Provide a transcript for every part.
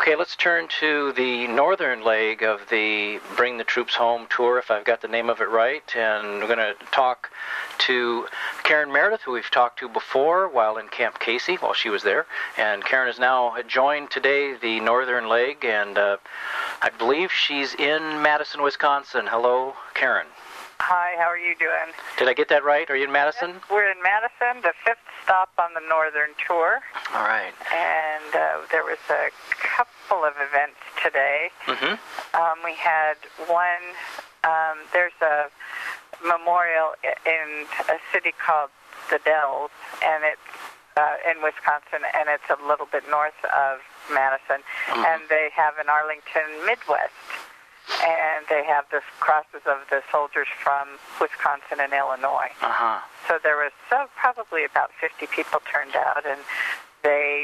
Okay, let's turn to the northern leg of the Bring the Troops Home tour, if I've got the name of it right. And we're going to talk to Karen Meredith, who we've talked to before while in Camp Casey, while she was there. And Karen has now joined today the northern leg, and I believe she's in Madison, Wisconsin. Hello, Karen. Hi, how are you doing? Did I get that right? Are you in Madison? Yes, we're in Madison, the 5th stop on the northern tour. All right. And there was a couple of events today. Mm-hmm. We had one, there's a memorial in a city called The Dells, and it's in Wisconsin, and it's a little bit north of Madison. Mm-hmm. And they have an Arlington Midwest. And they have the crosses of the soldiers from Wisconsin and Illinois. Uh-huh. So there was probably about 50 people turned out, and they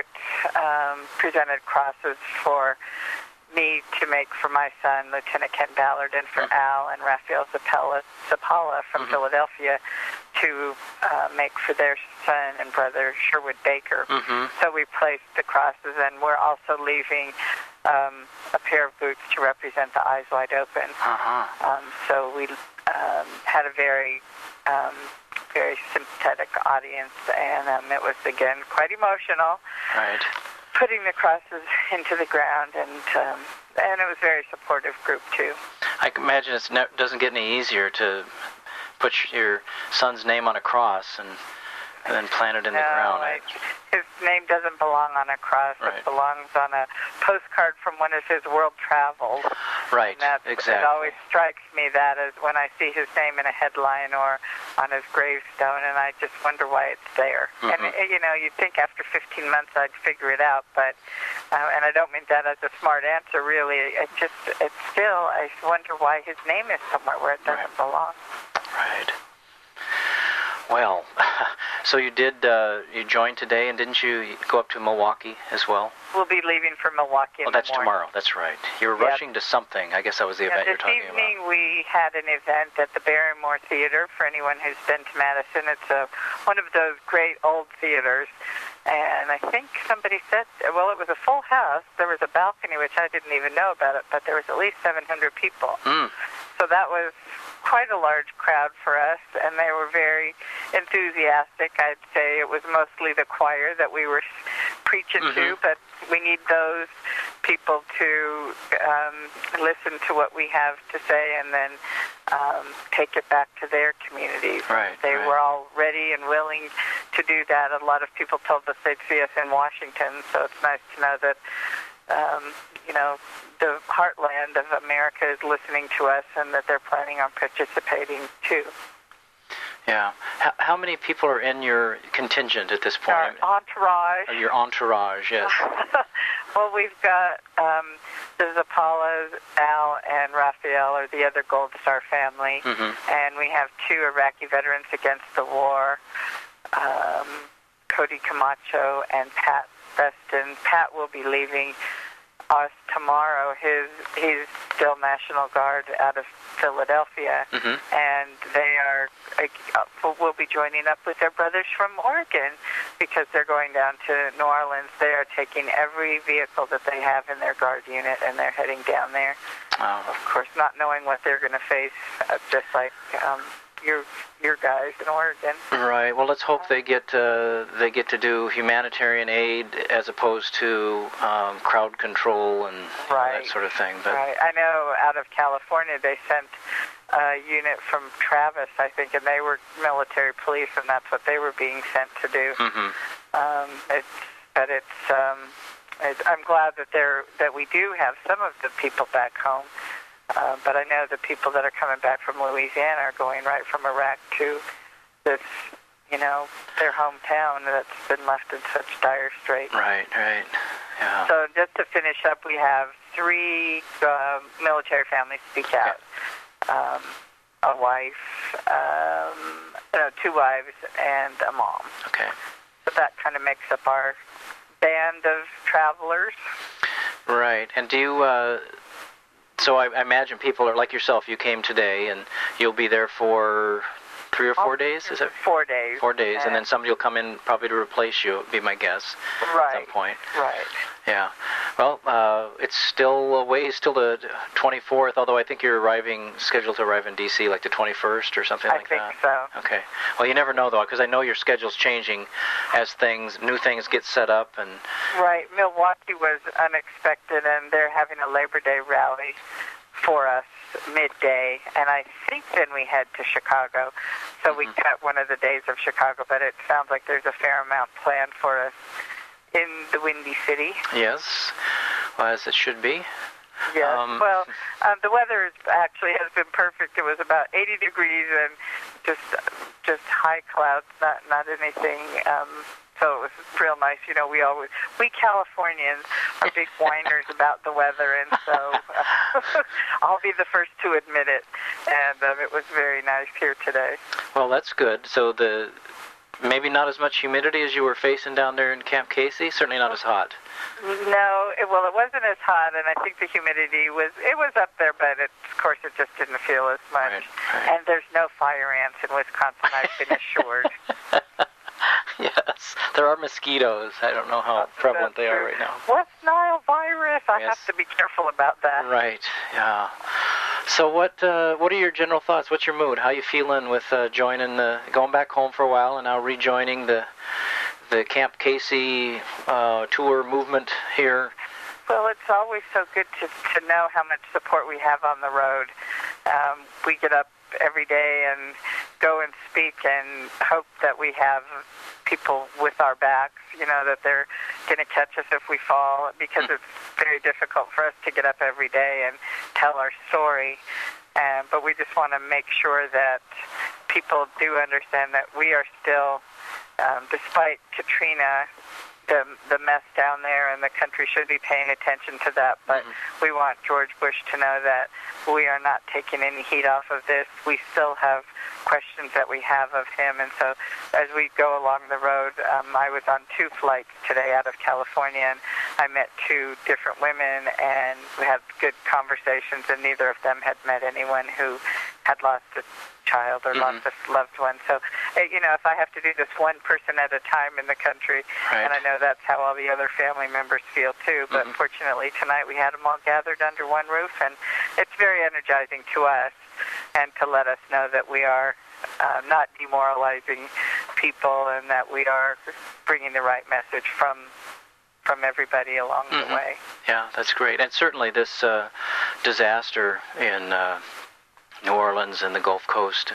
presented crosses for me to make for my son, Lieutenant Ken Ballard, and for Al and Raphael Zapala from Philadelphia to make for their son and brother, Sherwood Baker. So we placed the crosses, and we're also leaving a pair of boots to represent the Eyes Wide Open. So we had a very sympathetic audience, and it was, again, quite emotional. Right. Putting the crosses into the ground, and it was a very supportive group, too. I can imagine it doesn't get any easier to put your son's name on a cross and then plant it in the ground. His name doesn't belong on a cross. Right. It belongs on a postcard from one of his world travels. Right, And exactly. It always strikes me that as when I see his name in a headline or on his gravestone, and I just wonder why it's there. And, you'd think after 15 months I'd figure it out, but, and I don't mean that as a smart answer, really. I wonder why his name is somewhere where it doesn't belong. Right. Well, so you joined today, and didn't you go up to Milwaukee as well? We'll be leaving for Milwaukee in the morning. That's tomorrow. That's right. You were rushing to something. I guess that was the event you're talking about. This evening we had an event at the Barrymore Theater for anyone who's been to Madison. It's one of those great old theaters. And I think somebody said, well, it was a full house. There was a balcony, which I didn't even know about it, but there was at least 700 people. So that was quite a large crowd for us, and they were very enthusiastic. I'd say it was mostly the choir that we were preaching to, but we need those people to listen to what we have to say and then take it back to their communities. They were all ready and willing to do that. A lot of people told us they'd see us in Washington, so it's nice to know that the heartland of America is listening to us and that they're planning on participating too. Yeah. How many people are in your contingent at this point? Our entourage. Your entourage, yes. Well, we've got the Zapalas, Al and Raphael are the other Gold Star family, and we have 2 Iraqi veterans against the war, Cody Camacho and Pat Beston. Pat will be leaving us tomorrow. He's still National Guard out of Philadelphia, and they will be joining up with their brothers from Oregon because they're going down to New Orleans. They are taking every vehicle that they have in their Guard unit, and they're heading down there. Of course, not knowing what they're going to face, just like your guys in Oregon. Right. Well, let's hope they get to do humanitarian aid as opposed to crowd control and that sort of thing. But I know out of California they sent a unit from Travis, I think, and they were military police, and that's what they were being sent to do. I'm glad that we do have some of the people back home. But I know the people that are coming back from Louisiana are going right from Iraq to this, their hometown that's been left in such dire straits. Right, yeah. So just to finish up, we have 3 military families speak out. A wife, 2 wives, and a mom. Okay. So that kind of makes up our band of travelers. Right. And do you... So I imagine people are like yourself. You came today, and you'll be there for 3 or 4 days? Is it 4 days? 4 days, and then somebody will come in probably to replace you, would be my guess, at some point. Right. Yeah. Well, it's still a ways till the 24th, although I think you're scheduled to arrive in D.C. like the 21st or something like that. I think so. Okay. Well, you never know, though, because I know your schedule's changing as new things get set up. And Right. Milwaukee was unexpected, and they're having a Labor Day rally for us midday, and I think then we head to Chicago. So we cut one of the days of Chicago, but it sounds like there's a fair amount planned for us in the Windy City. Yes, well, as it should be. Yes. The weather actually has been perfect. It was about 80 degrees and just high clouds, not anything. So it was real nice. You know, we Californians are big whiners about the weather, and so I'll be the first to admit it. And it was very nice here today. Well, that's good. So maybe not as much humidity as you were facing down there in Camp Casey? Certainly not as hot. No, it wasn't as hot, and I think the humidity was up there, but of course it just didn't feel as much. Right. And there's no fire ants in Wisconsin, I've been assured. Yes, there are mosquitoes. I don't know how prevalent they are right now. West Nile virus. I have to be careful about that. Right. Yeah. So what are your general thoughts? What's your mood? How are you feeling with going back home for a while and now rejoining the Camp Casey tour movement here? Well, it's always so good to know how much support we have on the road. We get up every day and go and speak and hope that we have people with our backs, that they're going to catch us if we fall, because it's very difficult for us to get up every day and tell our story. But we just want to make sure that people do understand that we are still, despite Katrina, the mess down there, and the country should be paying attention to that. But we want George Bush to know that we are not taking any heat off of this. We still have questions that we have of him. And so as we go along the road, I was on 2 flights today out of California, and I met 2 different women, and we had good conversations, and neither of them had met anyone who had lost a child or lost a loved one. So, if I have to do this one person at a time in the country, and I know that's how all the other family members feel too, but fortunately tonight we had them all gathered under one roof, and it's very energizing to us, and to let us know that we are not demoralizing people, and that we are bringing the right message from everybody along the way. Yeah, that's great. And certainly this disaster in New Orleans and the Gulf Coast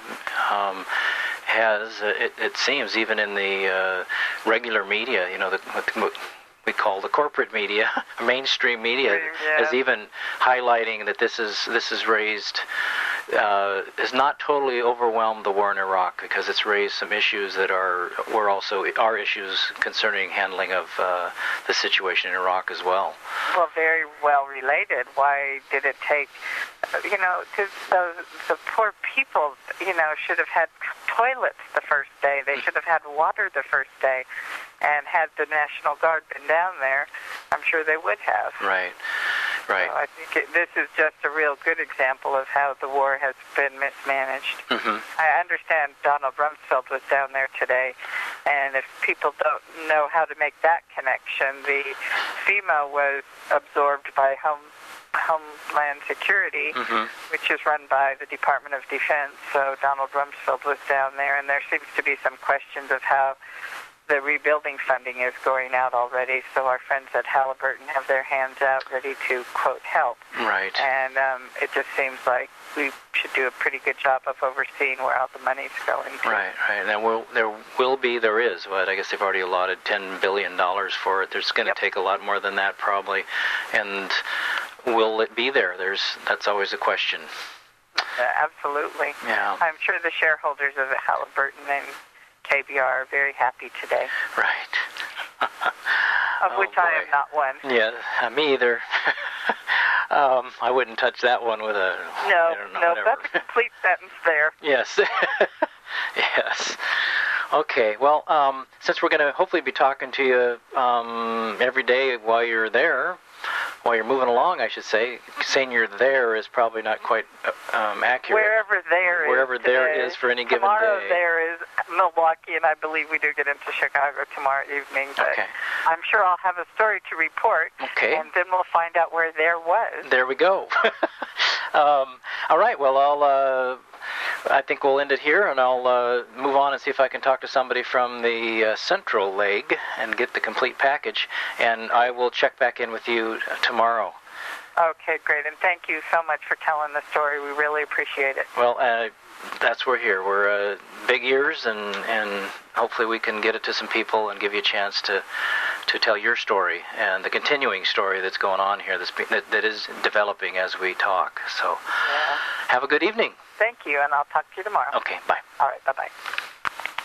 has, it seems, even in the regular media, what we call the corporate media, mainstream media, is even highlighting that this is raised, has not totally overwhelmed the war in Iraq, because it's raised some issues that were also our issues concerning handling of the situation in Iraq as well. Well, very well related. Why did it take, the poor people, should have had toilets the first day. They should have had water the first day. And had the National Guard been down there, I'm sure they would have. Right. So I think this is just a real good example of how the war has been mismanaged. I understand Donald Rumsfeld was down there today, and if people don't know how to make that connection, the FEMA was absorbed by Homeland Security, which is run by the Department of Defense. So Donald Rumsfeld was down there, and there seems to be some questions of how the rebuilding funding is going out already, so our friends at Halliburton have their hands out ready to, quote, help. Right. And it just seems like we should do a pretty good job of overseeing where all the money's going to. Right. And there is, but I guess they've already allotted $10 billion for it. There's going to take a lot more than that, probably. And will it be there? That's always a question. Absolutely. Yeah. I'm sure the shareholders of Halliburton and KBR are very happy today. Right. Of which I am not one. Yeah, me either. I wouldn't touch that one with a... No, that's a complete sentence there. Yes. Yes. Okay, well, since we're going to hopefully be talking to you every day while you're there, Well, you're moving along, I should say. Saying you're there is probably not quite accurate. Wherever there is for any given tomorrow day. There is Milwaukee, and I believe we do get into Chicago tomorrow evening. But Okay. I'm sure I'll have a story to report, Okay. and then we'll find out where there was. There we go. All right. Well, I think we'll end it here, and I'll move on and see if I can talk to somebody from the Central Leg and get the complete package. And I will check back in with you tomorrow. Okay, great. And thank you so much for telling the story. We really appreciate it. Well, that's we're here. We're big ears, and hopefully we can get it to some people and give you a chance to tell your story and the continuing story that's going on here that is developing as we talk. So Yeah. have a good evening. Thank you, and I'll talk to you tomorrow. Okay, bye. All right, bye-bye.